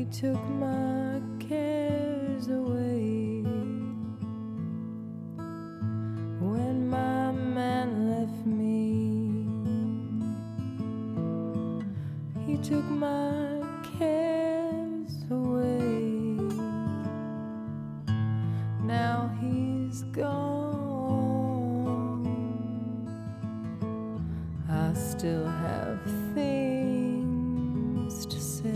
took my cares away. When my man left me, he took my cares away. Now he's gone, I still have things to say.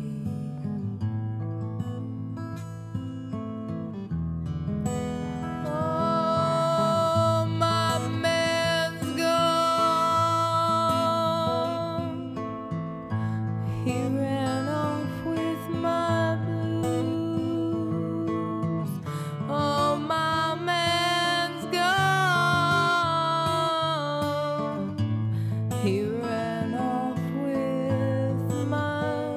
Oh, my man's gone. He ran off with my blues. Oh, my man's gone. He ran off with my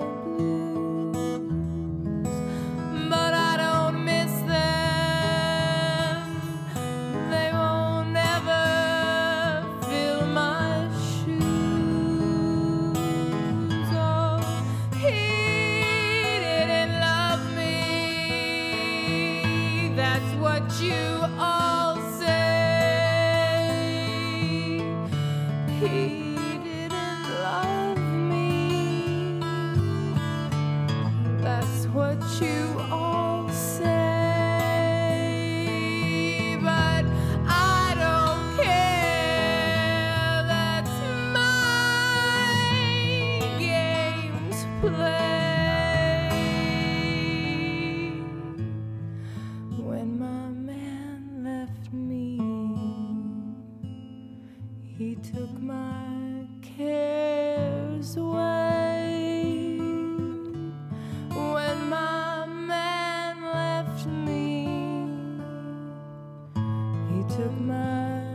blues, but I don't miss them. They won't ever fill my shoes. Oh, he didn't love me. That's what you all say. He didn't love me. That's what you all say. But I don't care. That's my game to play. When my man left me, he took my cares away. When my man left me, he took my